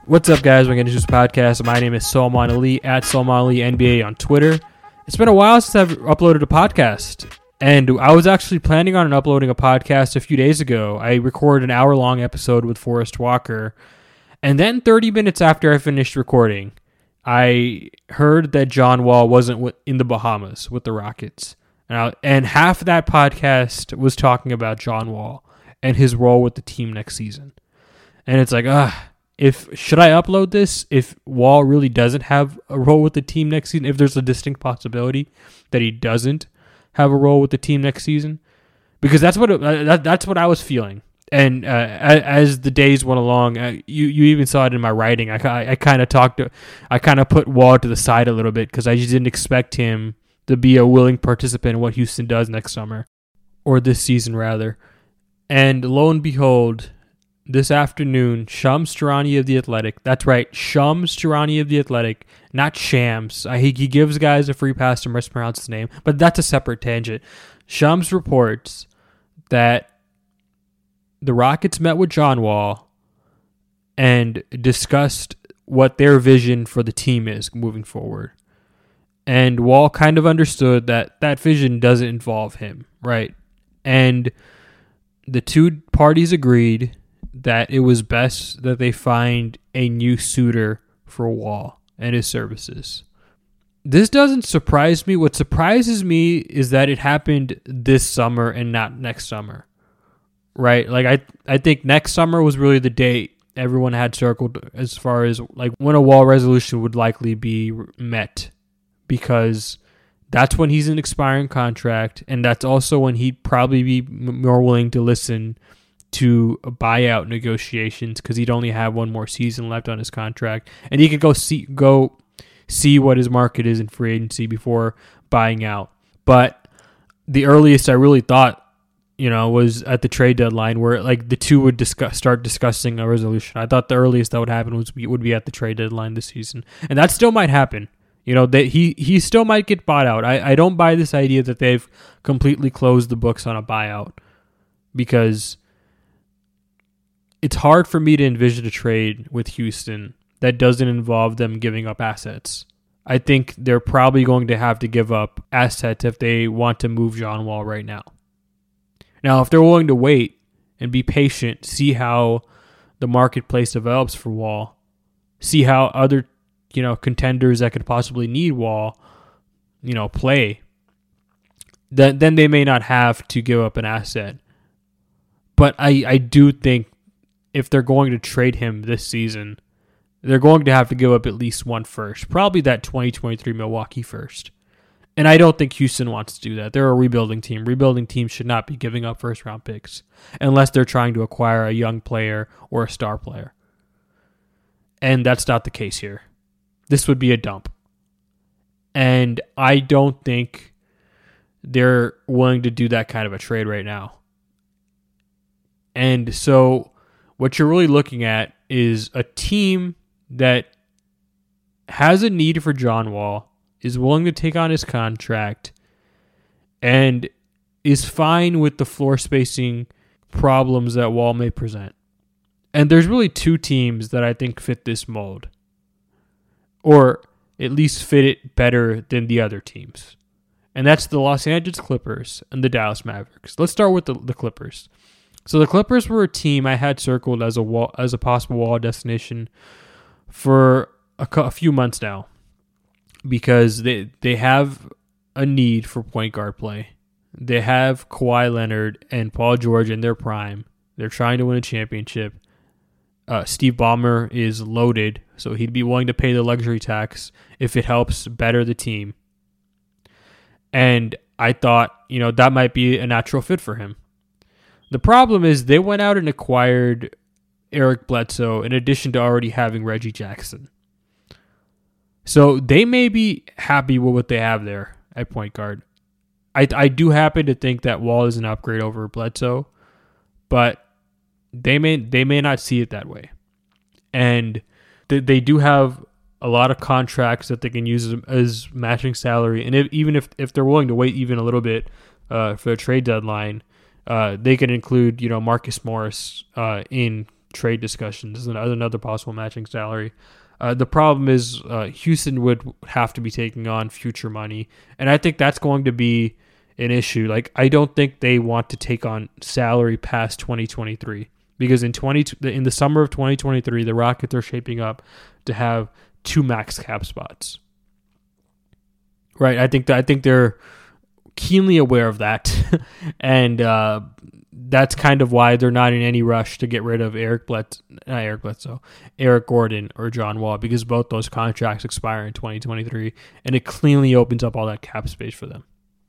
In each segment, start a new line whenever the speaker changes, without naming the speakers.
What's up, guys? We're going to do this podcast. My name is Salman Ali at Salman Ali NBA on Twitter. It's been a while since I've uploaded a podcast, and I was actually planning on uploading a podcast a few days ago. I recorded an hour-long episode with Forrest Walker, and then 30 minutes after I finished recording, I heard that John Wall wasn't in the Bahamas with the Rockets, and half of that podcast was talking about John Wall and his role with the team next season. And it's like, should I upload this if Wall really doesn't have a role with the team next season? If there's a distinct possibility that he doesn't have a role with the team next season, because that's what I was feeling. And as the days went along, you even saw it in my writing. I kind of put Wall to the side a little bit because I just didn't expect him to be a willing participant in what Houston does next summer, or this season rather. And lo and behold, this afternoon, Shams Charania of The Athletic. That's right, Shams Charania of The Athletic, not Shams. He gives guys a free pass to mispronounce his name, but that's a separate tangent. Shams reports that the Rockets met with John Wall and discussed what their vision for the team is moving forward. And Wall kind of understood that that vision doesn't involve him, right? And the two parties agreed that it was best that they find a new suitor for Wall and his services. This doesn't surprise me. What surprises me is that it happened this summer and not next summer, right? Like I think next summer was really the date everyone had circled as far as like when a Wall resolution would likely be met, because that's when he's an expiring contract, and that's also when he'd probably be more willing to listen to buyout negotiations, because he'd only have one more season left on his contract, and he could go see what his market is in free agency before buying out. But the earliest I really thought, was at the trade deadline, where like the two would start discussing a resolution. I thought the earliest that would happen would be at the trade deadline this season, and that still might happen. That he still might get bought out. I don't buy this idea that they've completely closed the books on a buyout, because it's hard for me to envision a trade with Houston that doesn't involve them giving up assets. I think they're probably going to have to give up assets if they want to move John Wall right now. Now, if they're willing to wait and be patient, see how the marketplace develops for Wall, see how other, contenders that could possibly need Wall, play, then they may not have to give up an asset. But I do think if they're going to trade him this season, they're going to have to give up at least one first, probably that 2023 Milwaukee first. And I don't think Houston wants to do that. They're a rebuilding team. Rebuilding teams should not be giving up first-round picks unless they're trying to acquire a young player or a star player. And that's not the case here. This would be a dump. And I don't think they're willing to do that kind of a trade right now. And so what you're really looking at is a team that has a need for John Wall, is willing to take on his contract, and is fine with the floor spacing problems that Wall may present. And there's really two teams that I think fit this mold, or at least fit it better than the other teams. And that's the Los Angeles Clippers and the Dallas Mavericks. Let's start with the Clippers. So the Clippers were a team I had circled as a possible Wall destination for a few months now, because they have a need for point guard play. They have Kawhi Leonard and Paul George in their prime. They're trying to win a championship. Steve Ballmer is loaded, so he'd be willing to pay the luxury tax if it helps better the team. And I thought, that might be a natural fit for him. The problem is they went out and acquired Eric Bledsoe in addition to already having Reggie Jackson. So they may be happy with what they have there at point guard. I do happen to think that Wall is an upgrade over Bledsoe, but they may not see it that way. And they do have a lot of contracts that they can use as matching salary. And even if they're willing to wait even a little bit for the trade deadline, they can include Marcus Morris in trade discussions as another possible matching salary. The problem is Houston would have to be taking on future money, and I think that's going to be an issue. Like, I don't think they want to take on salary past 2023 because in the summer of 2023, the Rockets are shaping up to have 2 max cap spots. Right, I think they're keenly aware of that, and that's kind of why they're not in any rush to get rid of Eric Gordon or John Wall, because both those contracts expire in 2023, and it cleanly opens up all that cap space for them.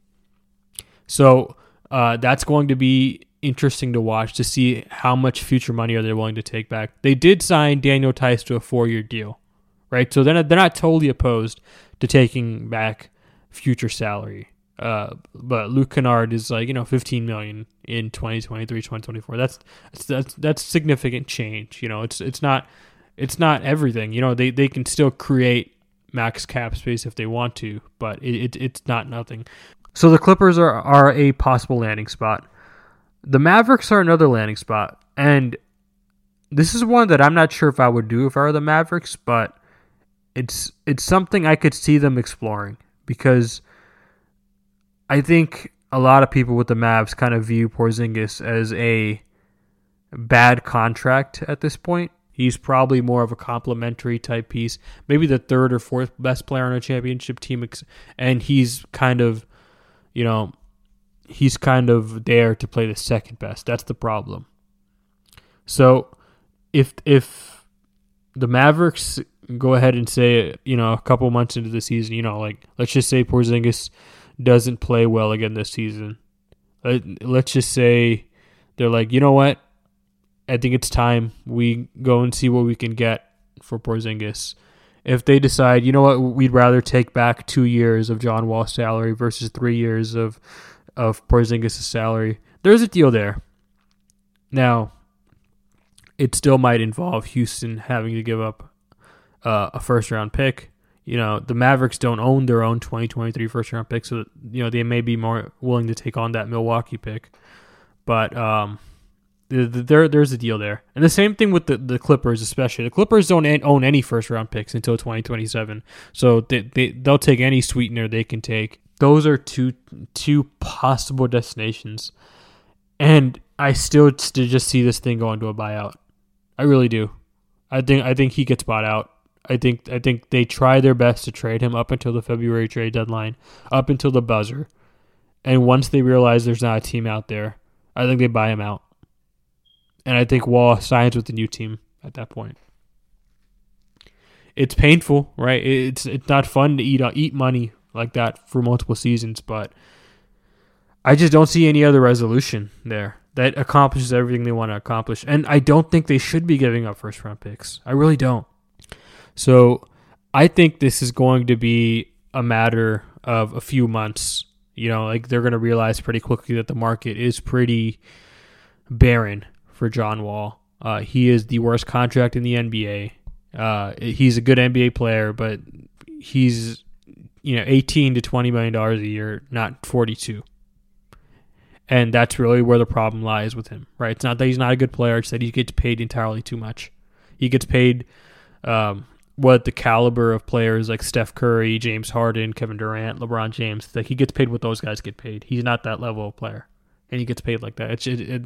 So that's going to be interesting to watch to see how much future money are they willing to take back. They did sign Daniel Tice to a 4-year deal, right? So they're not totally opposed to taking back future salary. But Luke Kennard is like, $15 million in 2023, 2024. That's significant change. It's not everything. They can still create max cap space if they want to, but it's not nothing. So the Clippers are a possible landing spot. The Mavericks are another landing spot, and this is one that I'm not sure if I would do if I were the Mavericks, but it's something I could see them exploring, because I think a lot of people with the Mavs kind of view Porzingis as a bad contract at this point. He's probably more of a complimentary type piece, maybe the 3rd or 4th best player on a championship team, and he's kind of there to play the 2nd best. That's the problem. So if the Mavericks go ahead and say, a couple months into the season, let's just say Porzingis doesn't play well again this season. Let's just say they're like, you know what? I think it's time we go and see what we can get for Porzingis. If they decide, you know what, we'd rather take back 2 years of John Wall's salary versus 3 years of Porzingis' salary, there's a deal there. Now, it still might involve Houston having to give up a first-round pick. The Mavericks don't own their own 2023 first-round pick, so they may be more willing to take on that Milwaukee pick. But there's a deal there. And the same thing with the Clippers, especially. The Clippers don't own any first-round picks until 2027, so they'll take any sweetener they can take. Those are two possible destinations, and I still just see this thing going to a buyout. I really do. I think he gets bought out. I think they try their best to trade him up until the February trade deadline, up until the buzzer. And once they realize there's not a team out there, I think they buy him out. And I think Wall signs with the new team at that point. It's painful, right? It's not fun to eat money like that for multiple seasons, but I just don't see any other resolution there that accomplishes everything they want to accomplish. And I don't think they should be giving up first-round picks. I really don't. So I think this is going to be a matter of a few months. They're going to realize pretty quickly that the market is pretty barren for John Wall. He is the worst contract in the NBA. He's a good NBA player, but he's $18 to $20 million a year, not 42. And that's really where the problem lies with him, right? It's not that he's not a good player. It's that he gets paid entirely too much. He gets paid what the caliber of players like Steph Curry, James Harden, Kevin Durant, LeBron James, like he gets paid what those guys get paid. He's not that level of player, and he gets paid like that.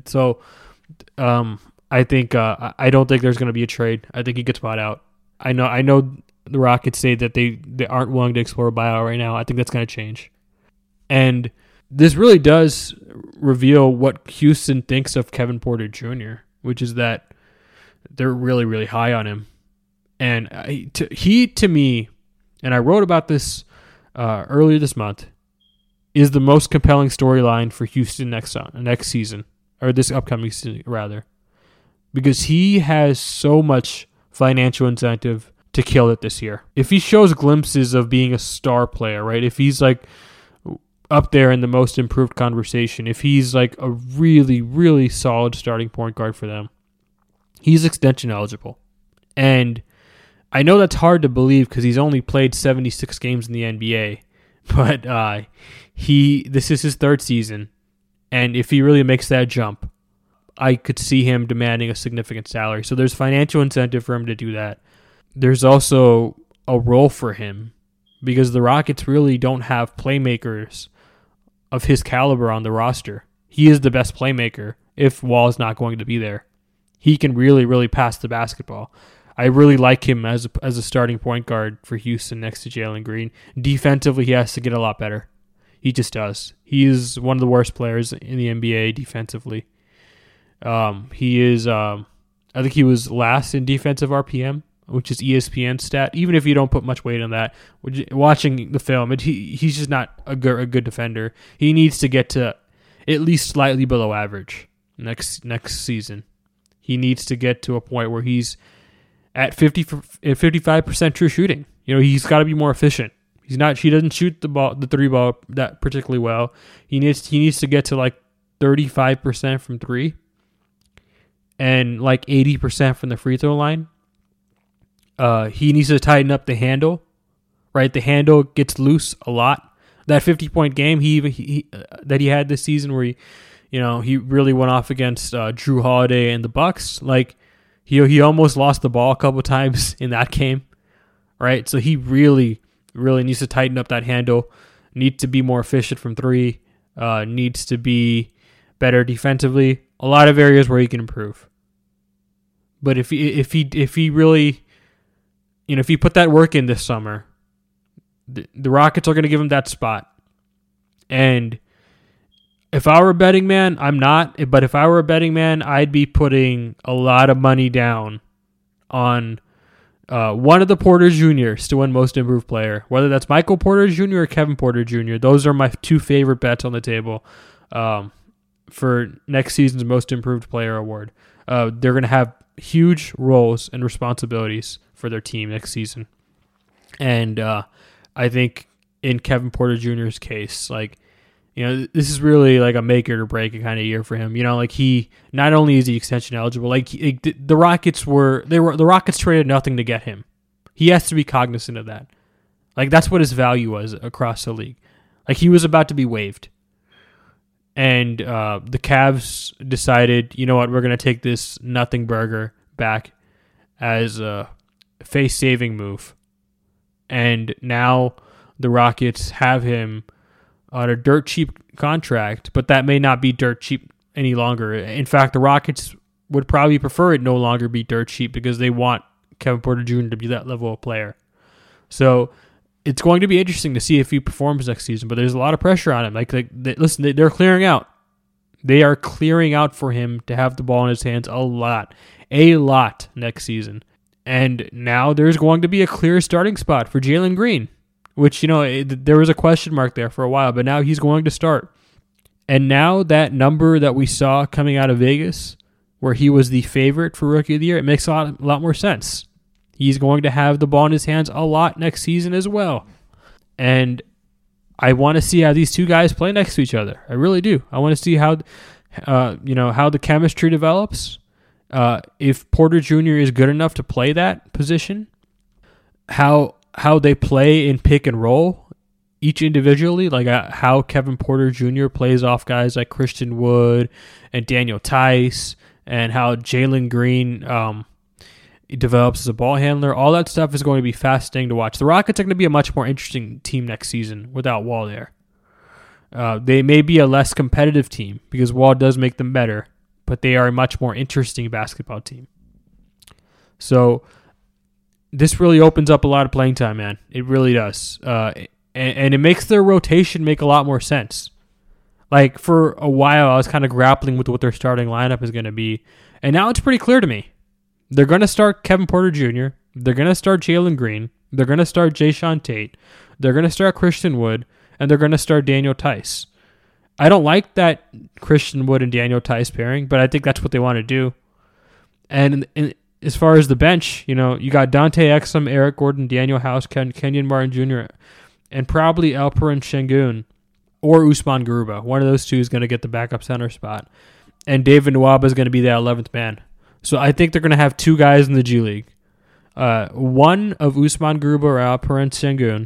I think I don't think there's going to be a trade. I think he gets bought out. I know the Rockets say that they aren't willing to explore a buyout right now. I think that's going to change. And this really does reveal what Houston thinks of Kevin Porter Jr., which is that they're really, really high on him. And he, to me, and I wrote about this earlier this month, is the most compelling storyline for Houston next season, or this upcoming season, rather. Because he has so much financial incentive to kill it this year. If he shows glimpses of being a star player, right? If he's like up there in the most improved conversation, if he's like a really, really solid starting point guard for them, he's extension eligible. And I know that's hard to believe because he's only played 76 games in the NBA, but this is his 3rd season, and if he really makes that jump, I could see him demanding a significant salary. So there's financial incentive for him to do that. There's also a role for him because the Rockets really don't have playmakers of his caliber on the roster. He is the best playmaker if Wall's not going to be there. He can really, really pass the basketball. I really like him as a starting point guard for Houston next to Jalen Green. Defensively, he has to get a lot better. He just does. He is one of the worst players in the NBA defensively. He is, I think he was last in defensive RPM, which is ESPN stat. Even if you don't put much weight on that, watching the film, he's just not a good defender. He needs to get to at least slightly below average next season. He needs to get to a point where he's at 55% true shooting. He's got to be more efficient. He doesn't shoot the three ball that particularly well. He needs to get to like 35% from three and like 80% from the free throw line. He needs to tighten up the handle. Right, the handle gets loose a lot. That 50-point game that he had this season, where he really went off against Drew Holiday and the Bucks. Like he almost lost the ball a couple times in that game. Right, so he really needs to tighten up that handle. Needs to be more efficient from three. Needs to be better defensively. A lot of areas where he can improve. But if he really, if he put that work in this summer, the Rockets are going to give him that spot. And if I were a betting man, I'm not, but if I were a betting man, I'd be putting a lot of money down on one of the Porter Jr.'s to win Most Improved Player, whether that's Michael Porter Jr. or Kevin Porter Jr. Those are my two favorite bets on the table for next season's Most Improved Player award. They're going to have huge roles and responsibilities for their team next season. And I think in Kevin Porter Jr.'s case, this is really like a make it or break it kind of year for him. He not only is he extension eligible, the Rockets traded nothing to get him. He has to be cognizant of that. That's what his value was across the league. He was about to be waived. And the Cavs decided, you know what, we're going to take this nothing burger back as a face-saving move. And now the Rockets have him on a dirt cheap contract, but that may not be dirt cheap any longer. In fact, the Rockets would probably prefer it no longer be dirt cheap because they want Kevin Porter Jr. to be that level of player. So it's going to be interesting to see if he performs next season, but there's a lot of pressure on him. Listen, they're clearing out. They are clearing out for him to have the ball in his hands a lot next season. And now there's going to be a clear starting spot for Jalen Green, which, there was a question mark there for a while, but now he's going to start. And now that number that we saw coming out of Vegas, where he was the favorite for Rookie of the Year, it makes a lot more sense. He's going to have the ball in his hands a lot next season as well. And I want to see how these two guys play next to each other. I really do. I want to see how the chemistry develops. If Porter Jr. is good enough to play that position, how they play in pick and roll, each individually, how Kevin Porter Jr. plays off guys like Christian Wood and Daniel Tice, and how Jalen Green develops as a ball handler. All that stuff is going to be fascinating to watch. The Rockets are going to be a much more interesting team next season without Wall there. They may be a less competitive team because Wall does make them better, but they are a much more interesting basketball team. So this really opens up a lot of playing time, man. It really does. And it makes their rotation make a lot more sense. For a while, I was kind of grappling with what their starting lineup is going to be. And now it's pretty clear to me. They're going to start Kevin Porter Jr. They're going to start Jalen Green. They're going to start Jayshawn Tate. They're going to start Christian Wood. And they're going to start Daniel Tice. I don't like that Christian Wood and Daniel Tice pairing, but I think that's what they want to do. And as far as the bench, you got Dante Exum, Eric Gordon, Daniel House, Kenyon Martin Jr., and probably Alperen Şengün or Usman Garuba. One of those two is going to get the backup center spot. And David Nwaba is going to be the 11th man. So I think they're going to have two guys in the G League. One of Usman Garuba or Alperen Şengün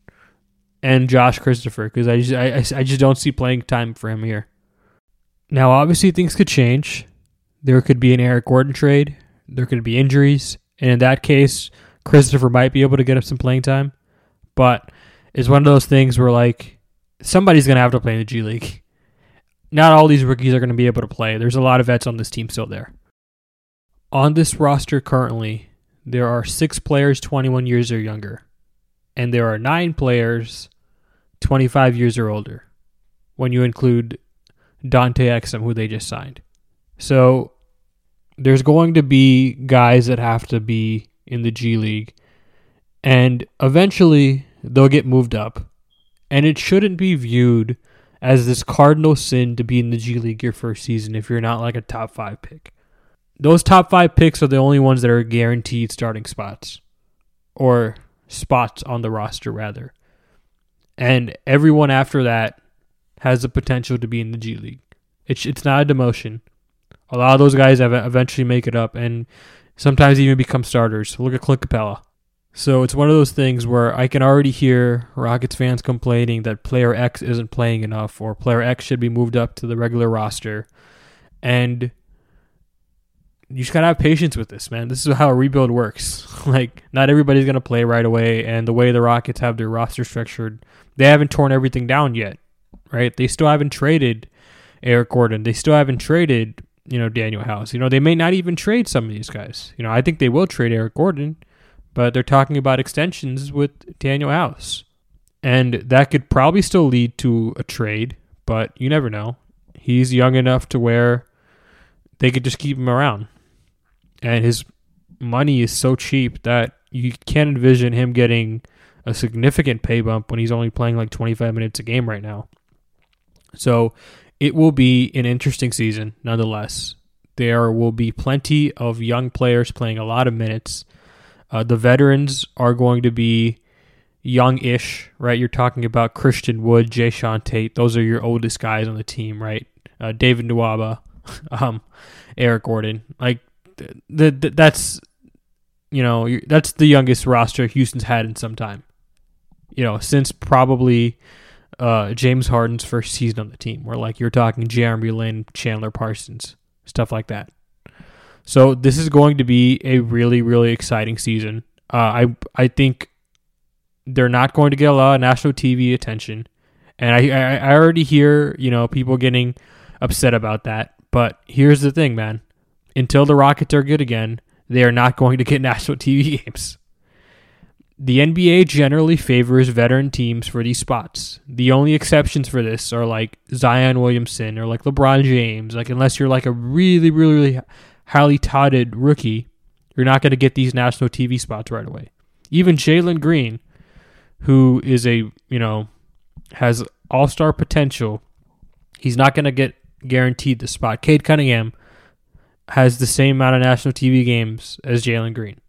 and Josh Christopher, because I just don't see playing time for him here. Now, obviously, things could change. there could be an Eric Gordon trade. There could be injuries. And in that case, Christopher might be able to get up some playing time. But it's one of those things where, like, somebody's going to have to play in the G League. Not all these rookies are going to be able to play. There's a lot of vets on this team still there. On this roster currently, there are 6 players 21 years or younger. And there are 9 players 25 years or older, when you include Dante Exum, who they just signed. So there's going to be guys that have to be in the G League, and eventually they'll get moved up. And it shouldn't be viewed as this cardinal sin to be in the G League your first season if you're not like a top 5 pick. Those top 5 picks are the only ones that are guaranteed starting spots, or spots on the roster rather. And everyone after that has the potential to be in the G League. It's not a demotion. A lot of those guys eventually make it up and sometimes even become starters. Look at Clint Capella. So it's one of those things where I can already hear Rockets fans complaining that player X isn't playing enough, or player X should be moved up to the regular roster. And you just got to have patience with this, man. This is how a rebuild works. Like, not everybody's going to play right away, and the way the Rockets have their roster structured, they haven't torn everything down yet, right? They still haven't traded Eric Gordon. They still haven't traded, Daniel House. They may not even trade some of these guys. I think they will trade Eric Gordon, but they're talking about extensions with Daniel House. And that could probably still lead to a trade, but you never know. He's young enough to where they could just keep him around. And his money is so cheap that you can't envision him getting a significant pay bump when he's only playing like 25 minutes a game right now. So it will be an interesting season nonetheless. There will be plenty of young players playing a lot of minutes. The veterans are going to be young-ish, right? You're talking about Christian Wood, Jae'Sean Tate. Those are your oldest guys on the team, right? David Nwaba, Eric Gordon. Like, that's that's the youngest roster Houston's had in some time. Since probably James Harden's first season on the team, where like you're talking Jeremy Lin, Chandler Parsons, stuff like that. So this is going to be a really, really exciting season. I think they're not going to get a lot of national TV attention, and I already hear people getting upset about that. But here's the thing, man. Until the Rockets are good again, they are not going to get national TV games. The NBA generally favors veteran teams for these spots. The only exceptions for this are like Zion Williamson or like LeBron James. Like, unless you're like a really, really, really highly touted rookie, you're not going to get these national TV spots right away. Even Jalen Green, who is has all-star potential, he's not going to get guaranteed the spot. Cade Cunningham has the same amount of national TV games as Jalen Green.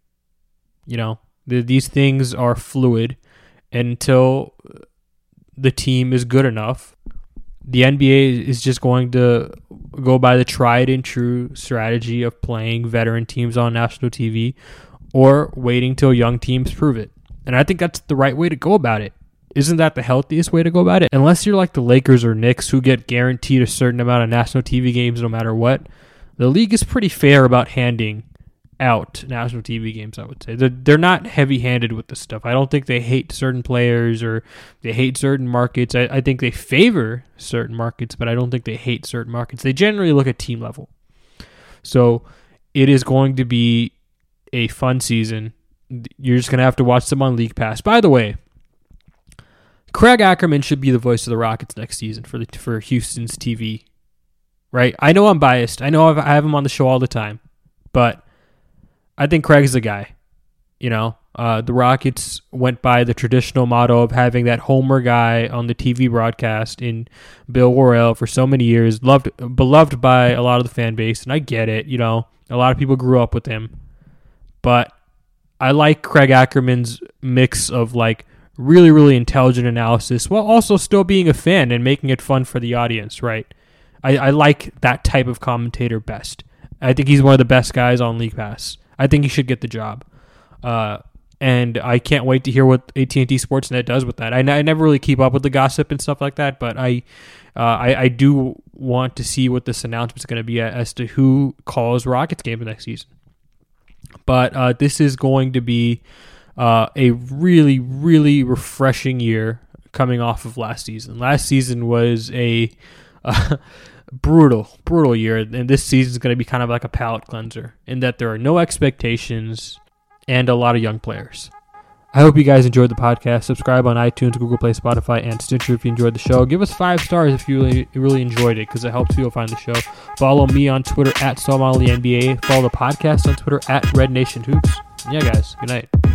These things are fluid, and until the team is good enough, the NBA is just going to go by the tried and true strategy of playing veteran teams on national TV or waiting till young teams prove it. And I think that's the right way to go about it. Isn't that the healthiest way to go about it? Unless you're like the Lakers or Knicks, who get guaranteed a certain amount of national TV games no matter what, the league is pretty fair about handing out national TV games, I would say. They're not heavy-handed with this stuff. I don't think they hate certain players or they hate certain markets. I think they favor certain markets, but I don't think they hate certain markets. They generally look at team level. So it is going to be a fun season. You're just going to have to watch them on League Pass. By the way, Craig Ackerman should be the voice of the Rockets next season for Houston's TV, right? I know I'm biased. I know I have him on the show all the time, but I think Craig's the guy. The Rockets went by the traditional motto of having that homer guy on the TV broadcast in Bill Worrell for so many years, beloved by a lot of the fan base, and I get it. A lot of people grew up with him, but I like Craig Ackerman's mix of like really, really intelligent analysis while also still being a fan and making it fun for the audience, right? I like that type of commentator best. I think he's one of the best guys on League Pass. I think he should get the job. And I can't wait to hear what AT&T Sportsnet does with that. I never really keep up with the gossip and stuff like that, but I do want to see what this announcement is going to be as to who calls Rockets games next season. But this is going to be a really, really refreshing year coming off of last season. Last season was a brutal year, and this season is going to be kind of like a palate cleanser in that there are no expectations and a lot of young players. I hope you guys enjoyed the podcast. Subscribe on iTunes, Google Play, Spotify, and Stitcher if you enjoyed the show. Give us 5 stars if you really enjoyed it, because it helps people find the show. Follow me on Twitter at SaulMonAliNBA. Follow the podcast on Twitter at RedNationHoops. Yeah, guys. Good night.